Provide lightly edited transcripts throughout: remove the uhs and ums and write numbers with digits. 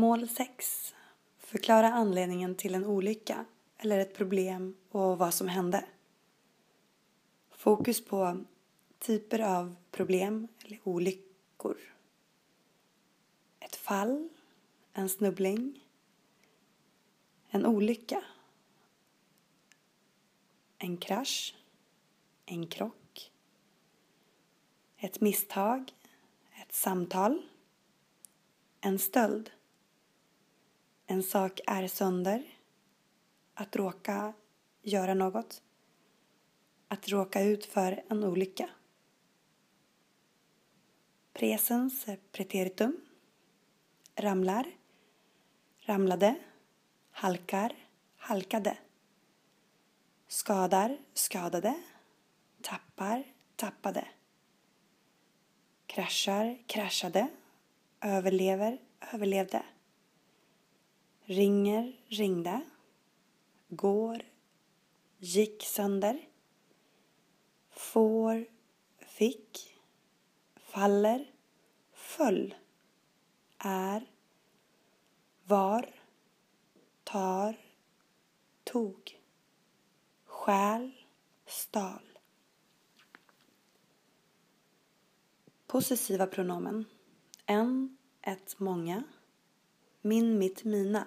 Mål 6. Förklara anledningen till en olycka eller ett problem och vad som hände. Fokus på typer av problem eller olyckor. Ett fall, en snubbling, en olycka, en krasch, en krock, ett misstag, ett samtal, en stöld. En sak är sönder, att råka göra något, att råka ut för en olycka. Presens preteritum, ramlar, ramlade, halkar, halkade. Skadar, skadade, tappar, tappade. Kraschar, kraschade, överlever, överlevde. Ringer, ringde, går, gick sönder, får, fick, faller, föll, är, var, tar, tog, stjäl, stal. Possessiva pronomen. En, ett, många. Min, mitt, mina.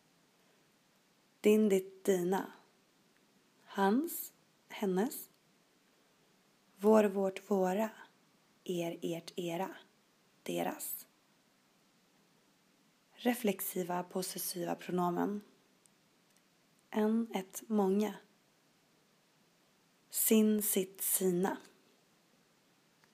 Din, ditt, dina. Hans, hennes. Vår, vårt, våra. Er, ert, era. Deras. Reflexiva possessiva pronomen. En, ett, många. Sin, sitt, sina.